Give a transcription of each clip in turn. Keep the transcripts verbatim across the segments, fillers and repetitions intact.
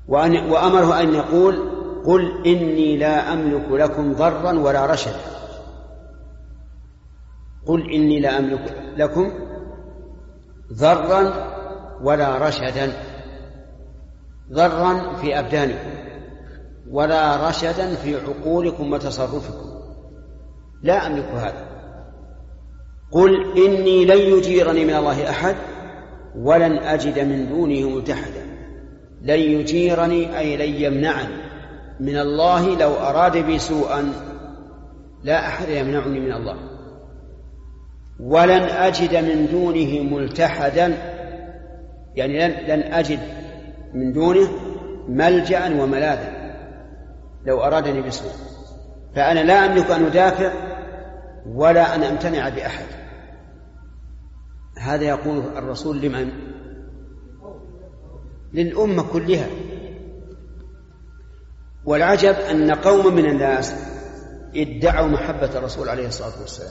وأمره أن يقول قل إني لا أملك لكم ضرا ولا رشدا. قل إني لا أملك لكم ضرا ولا رشدا، ضرا في أبدانكم ولا رشدا في عقولكم وتصرفكم، لا أملك هذا. قل إني لن يجيرني من الله أحد ولن أجد من دونه ملتحدا. لن يجيرني أي لن يمنعني من الله، لو أراد بي سوءا لا أحد يمنعني من الله. ولن أجد من دونه ملتحدا، يعني لن, لن أجد من دونه ملجأ وملاذا لو أرادني بسوء. فأنا لا أملك أن أدافع ولا أن أمتنع بأحد. هذا يقول الرسول لمن؟ للأمة كلها. والعجب أن قوم من الناس ادعوا محبة الرسول عليه الصلاة والسلام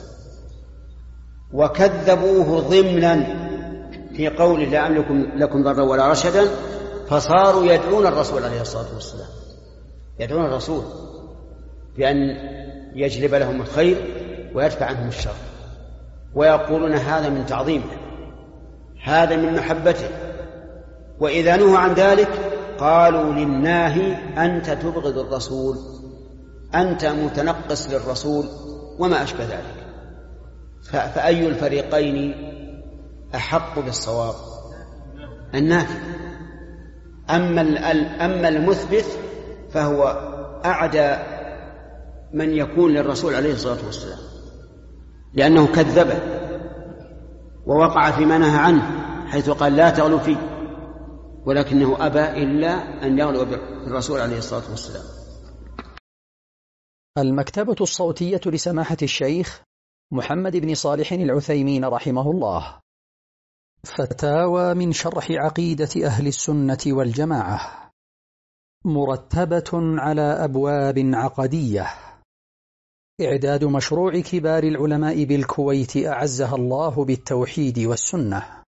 وكذبوه ضمنا في قول لا أملك لكم ضرا ولا رشدا، فصاروا يدعون الرسول عليه الصلاة والسلام، يدعون الرسول بأن يجلب لهم الخير ويدفع عنهم الشر، ويقولون هذا من تعظيمه، هذا من محبته. وإذا نهوا عن ذلك قالوا للناهي أنت تبغض الرسول، أنت متنقص للرسول، وما أشبه ذلك. فأي الفريقين أحق بالصواب؟ النافي. أما أما المثبت فهو أعدى من يكون للرسول عليه الصلاة والسلام، لأنه كذبه ووقع فيما نهى عنه، حيث قال لا تغلوا فيه، ولكنه أبى إلا أن يغلو بالرسول عليه الصلاة والسلام. المكتبة الصوتية لسماحة الشيخ محمد بن صالح العثيمين رحمه الله. فتاوى من شرح عقيدة أهل السنة والجماعة، مرتبة على أبواب عقدية. إعداد مشروع كبار العلماء بالكويت أعزها الله بالتوحيد والسنة.